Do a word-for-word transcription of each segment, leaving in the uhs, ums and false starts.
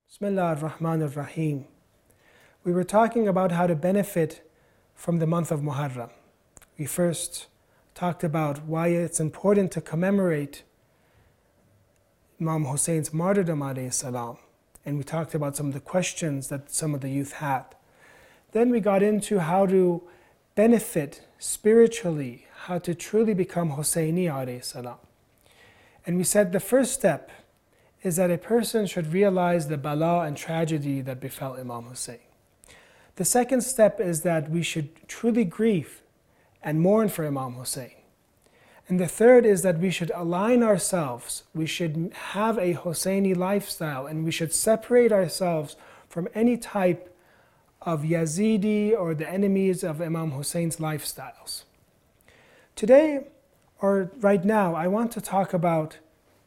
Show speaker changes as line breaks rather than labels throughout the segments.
Bismillah ar-Rahman ar-Rahim. We were talking about how to benefit from the month of Muharram. We first talked about why it's important to commemorate Imam Hussein's martyrdom alayhi salam. And we talked about some of the questions that some of the youth had. Then we got into how to benefit spiritually, how to truly become Husseini alayhi salam. And we said the first step is that a person should realize the bala and tragedy that befell Imam Hussein. The second step is that we should truly grieve and mourn for Imam Hussein. And the third is that we should align ourselves, we should have a Husseini lifestyle, and we should separate ourselves from any type of Yazidi or the enemies of Imam Hussein's lifestyles. Today, or right now, I want to talk about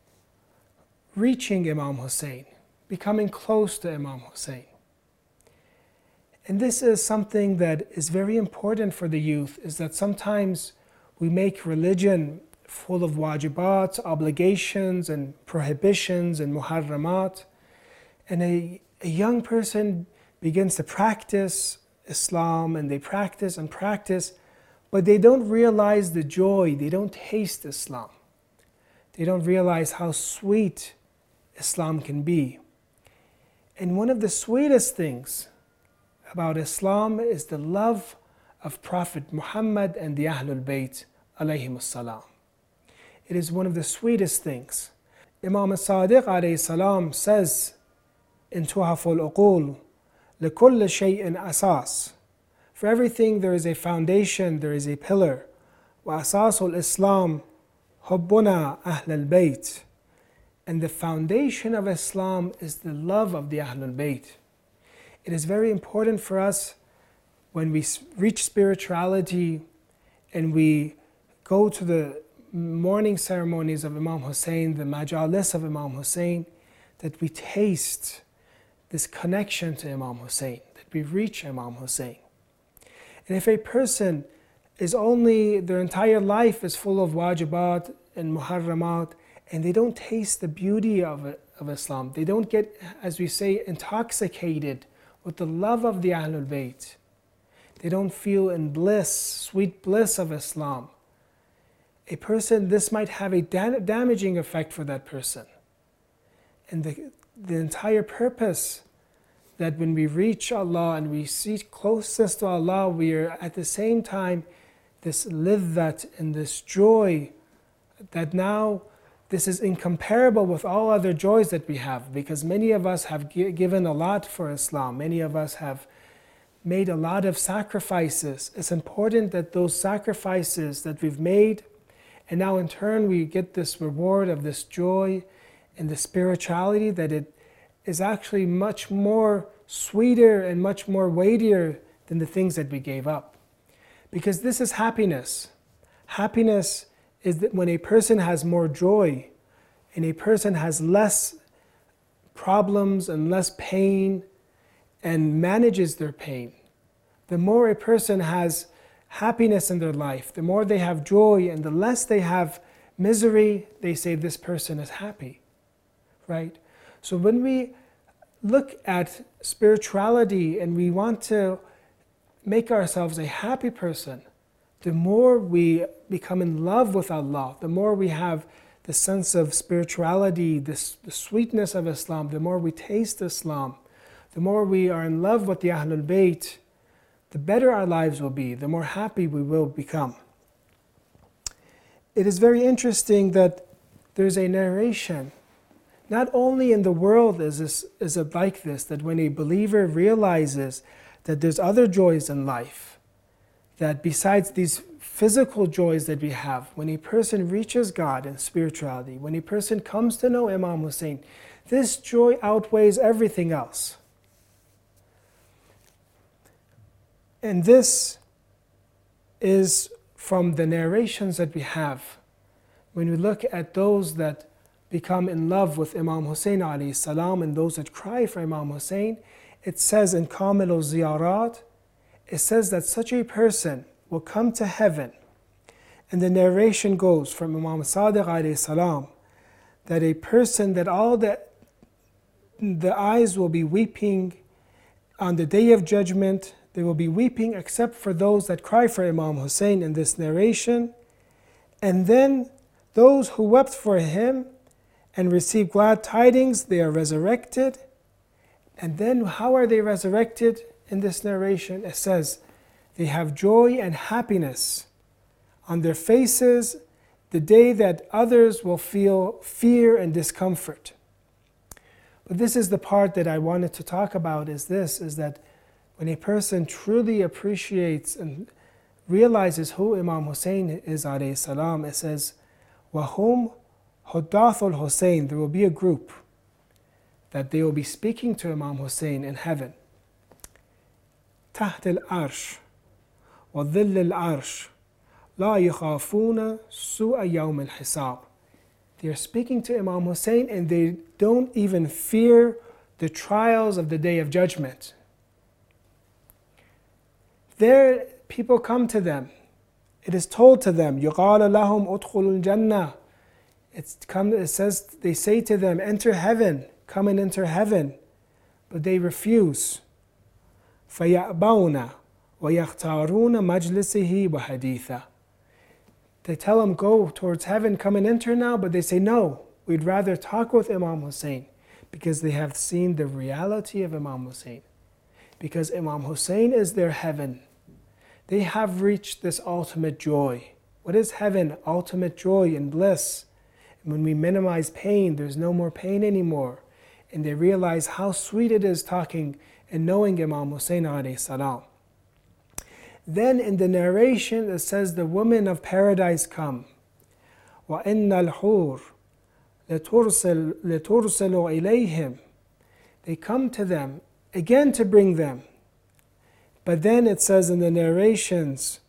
reaching Imam Hussein, becoming close to Imam Hussein. And this is something that is very important for the youth, is that sometimes we make religion full of wajibat, obligations and prohibitions and muharramat, and a, a young person begins to practice Islam and they practice and practice, but they don't realize the joy, they don't taste Islam. They don't realize how sweet Islam can be. And one of the sweetest things about Islam is the love of Prophet Muhammad and the Ahlul Bayt alayhim salam. It is one of the sweetest things. Imam al-Sadiq alayhi salam says in Tuhaful Uqul, لِكُلِّ شَيْءٍ أَسَاسٍ. For everything there is a foundation, there is a pillar. وَأَسَاسُ الْإِسْلَامِ حُبُّنَا أَهْلَ الْبَيْتِ. And the foundation of Islam is the love of the Ahlul Bayt. It is very important for us when we reach spirituality and we go to the mourning ceremonies of Imam Hussein, the majalis of Imam Hussein, that we taste this connection to Imam Hussein, that we reach Imam Hussein. And if a person is only, their entire life is full of wajibat and muharramat, and they don't taste the beauty of, it, of Islam, they don't get, as we say, intoxicated with the love of the Ahlul Bayt, they don't feel in bliss, sweet bliss of Islam, a person, this might have a da- damaging effect for that person. And the, the entire purpose that when we reach Allah and we seek closeness to Allah, we are at the same time this liddat and this joy that now this is incomparable with all other joys that we have, because many of us have g- given a lot for Islam. Many of us have made a lot of sacrifices. It's important that those sacrifices that we've made, and now in turn we get this reward of this joy and the spirituality, that it is actually much more sweeter and much more weightier than the things that we gave up. Because this is happiness. Happiness is that when a person has more joy and a person has less problems and less pain and manages their pain, the more a person has happiness in their life, the more they have joy and the less they have misery, they say this person is happy, right? So when we look at spirituality and we want to make ourselves a happy person, the more we become in love with Allah, the more we have the sense of spirituality, this, the sweetness of Islam, the more we taste Islam, the more we are in love with the Ahlul Bayt, the better our lives will be, the more happy we will become. It is very interesting that there's a narration. Not only in the world is, this, is it like this, that when a believer realizes that there's other joys in life, that besides these physical joys that we have, when a person reaches God in spirituality, when a person comes to know Imam Hussein, this joy outweighs everything else. And this is from the narrations that we have. When we look at those that become in love with Imam Hussein alayhi salam and those that cry for Imam Hussein, it says in Kamil al-Ziyarat, it says that such a person will come to heaven. And the narration goes from Imam Sadiq alayhi salam that a person, that all the the eyes will be weeping on the day of judgment. They will be weeping except for those that cry for Imam Hussein in this narration. And then those who wept for him and received glad tidings, they are resurrected. And then how are they resurrected in this narration? It says, they have joy and happiness on their faces the day that others will feel fear and discomfort. But this is the part that I wanted to talk about, is this, is that when a person truly appreciates and realizes who Imam Hussein is, alayhi salam, it says, وَهُمْ حُدَّاثُ الْحُسَيْنِ, there will be a group that they will be speaking to Imam Hussein in heaven. تحت العرش وظل العرش لا يخافون سوء يوم الحساب. They are speaking to Imam Hussein and they don't even fear the trials of the day of judgment. There, people come to them. It is told to them, يُقَالَ لَهُمْ أُدْخُلُوا الْجَنَّةِ. It's come, it says, they say to them, enter heaven, come and enter heaven. But they refuse. فَيَأْبَوْنَ وَيَخْتَارُونَ مَجْلِسِهِ وَحَدِيثًا. They tell him, go towards heaven, come and enter now, but they say, no, we'd rather talk with Imam Hussein, because they have seen the reality of Imam Hussein. Because Imam Hussein is their heaven. They have reached this ultimate joy. What is heaven? Ultimate joy and bliss. And when we minimize pain, there's no more pain anymore. And they realize how sweet it is talking and knowing Imam Hussein alayhi salam. Then in the narration it says the women of paradise come. وَإِنَّ الْحُورِ لَتُرْسَلُ إِلَيْهِمْ. They come to them again to bring them. But then it says in the narrations,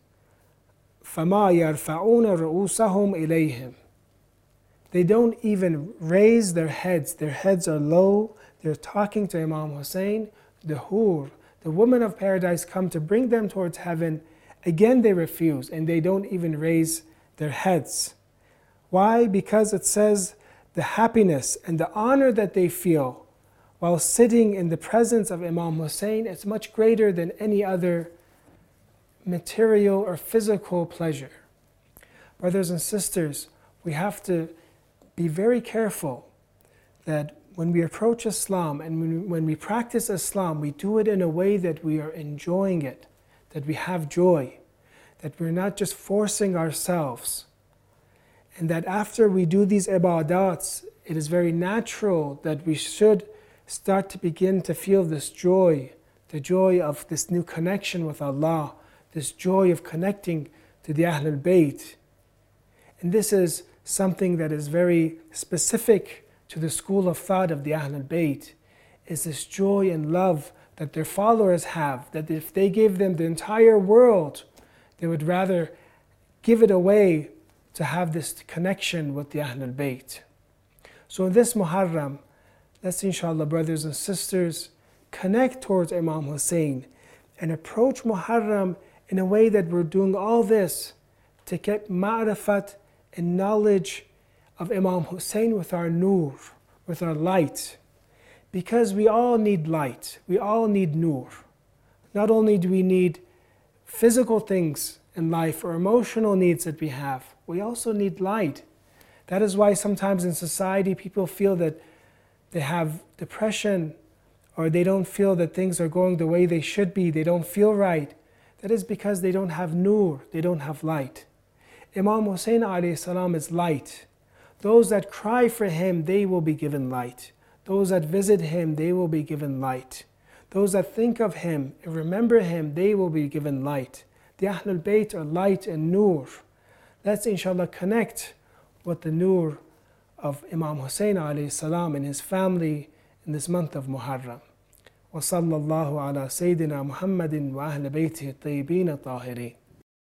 فَمَا يَرْفَعُونَ رُؤُوسَهُمْ إِلَيْهِمْ. They don't even raise their heads. Their heads are low. They're talking to Imam Hussein. The hur, the women of paradise, come to bring them towards heaven. Again they refuse and they don't even raise their heads. Why? Because it says the happiness and the honor that they feel while sitting in the presence of Imam Hussein is much greater than any other material or physical pleasure. Brothers and sisters, we have to be very careful that when we approach Islam and when we, when we practice Islam, we do it in a way that we are enjoying it, that we have joy, that we're not just forcing ourselves, and that after we do these ibadats, it is very natural that we should start to begin to feel this joy, the joy of this new connection with Allah, this joy of connecting to the Ahlul Bayt. And this is something that is very specific to the school of thought of the Ahlul Bayt, is this joy and love that their followers have, that if they gave them the entire world, they would rather give it away to have this connection with the Ahlul Bayt. So in this Muharram, let's inshallah, brothers and sisters, connect towards Imam Hussein and approach Muharram in a way that we're doing all this to get ma'rifat and knowledge of Imam Hussein with our nur, with our light. Because we all need light, we all need nur. Not only do we need physical things in life or emotional needs that we have, we also need light. That is why sometimes in society people feel that they have depression or they don't feel that things are going the way they should be, they don't feel right. That is because they don't have nur, they don't have light. Imam Hussein alayhi salam is light. Those that cry for him, they will be given light. Those that visit him, they will be given light. Those that think of him and remember him, they will be given light. The Ahlul Bayt are light and nur. Let's inshallah connect with the nur of Imam Hussein alayhi salam and his family in this month of Muharram. وصلى الله على سيدنا محمد وأهل بيته الطيبين الطاهرين.